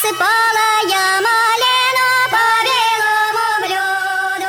насыпала я малину по белому блюду.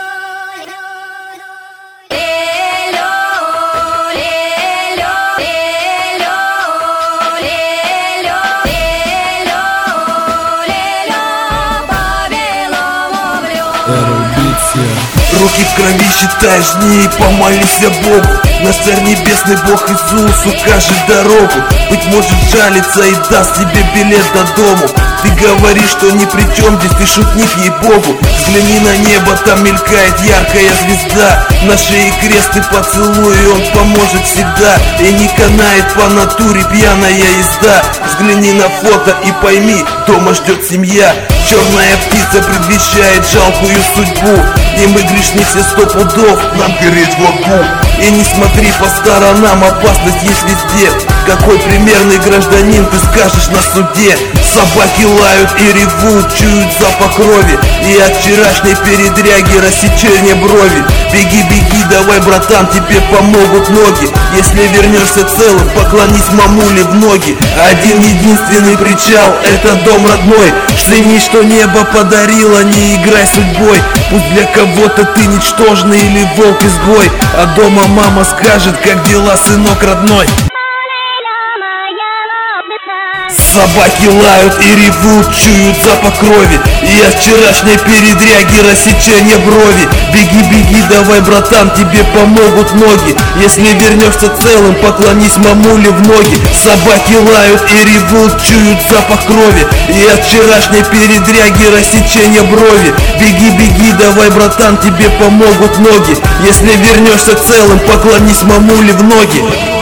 Лелё, лелё, лелё, лелё, лелё, лелё, по белому блюду. Руки в крови, считаешь дни, помолись Богу. Наш Царь Небесный Бог Иисус укажет дорогу. Быть может жалится и даст тебе билет до дому. Ты говоришь, что ни при чем здесь, ты шутник, ей-богу. Взгляни на небо, там мелькает яркая звезда. На шее крест и поцелуй, он поможет всегда. И не канает по натуре пьяная езда. Взгляни на фото и пойми, дома ждет семья. Черная птица предвещает жалкую судьбу. И мы грешницы 100 пудов, нам гореть в аду. И не смотри по сторонам, опасность есть везде. Какой примерный гражданин ты скажешь на суде? Собаки лают и ревут, чуют запах крови. И от вчерашней передряги рассечение брови. Беги, беги, давай, братан, тебе помогут ноги. Если вернешься целым, поклонись мамуле в ноги. Один единственный причал, это дом родной. Цени, что небо подарило, не играй судьбой. Пусть для кого-то ты ничтожный или волк-изгой, а дома мама скажет, как дела, сынок родной. Собаки лают и ревут, чуют запах крови. И от вчерашней передряги рассечение брови. Беги, беги, давай, братан, тебе помогут ноги. Если вернешься целым, поклонись мамуле в ноги. Собаки лают и ревут, чуют запах крови. И от вчерашней передряги рассечение брови. Беги, беги, давай, братан, тебе помогут ноги. Если вернешься целым, поклонись мамуле в ноги.